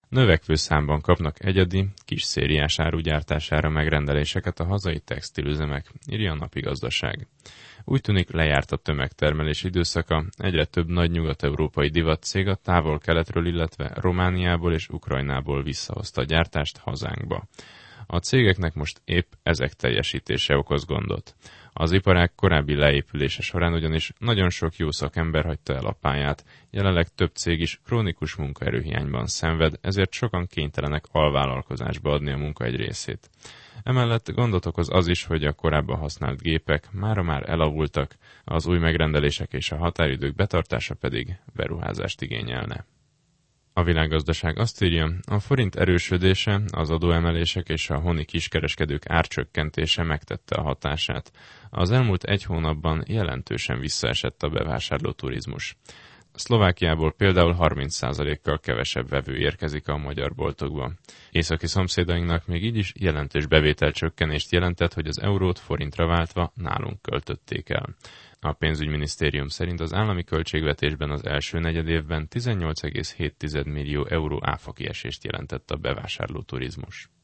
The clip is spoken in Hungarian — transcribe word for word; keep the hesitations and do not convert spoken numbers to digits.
Növekvő számban kapnak egyedi, kis szériás árugyártására megrendeléseket a hazai textilüzemek, írja a Napi Gazdaság. Úgy tűnik, lejárt a tömegtermelés időszaka, egyre több nagy nyugat-európai divatcég a távol-keletről, illetve Romániából és Ukrajnából visszahozta a gyártást hazánkba. A cégeknek most épp ezek teljesítése okoz gondot. Az iparág korábbi leépülése során ugyanis nagyon sok jó szakember hagyta el a pályát, jelenleg több cég is krónikus munkaerőhiányban szenved, ezért sokan kénytelenek alvállalkozásba adni a munka egy részét. Emellett gondot okoz az is, hogy a korábban használt gépek mára már elavultak, az új megrendelések és a határidők betartása pedig beruházást igényelne. A Világgazdaság azt írja, a forint erősödése, az adóemelések és a honi kiskereskedők árcsökkentése megtette a hatását. Az elmúlt egy hónapban jelentősen visszaesett a bevásárló turizmus. Szlovákiából például harminc százalékkal kevesebb vevő érkezik a magyar boltokba. Északi szomszédainknak még így is jelentős bevételcsökkenést jelentett, hogy az eurót forintra váltva nálunk költötték el. A pénzügyminisztérium szerint az állami költségvetésben az első negyedévben tizennyolc egész hét millió euró áfakiesést jelentett a bevásárló turizmus.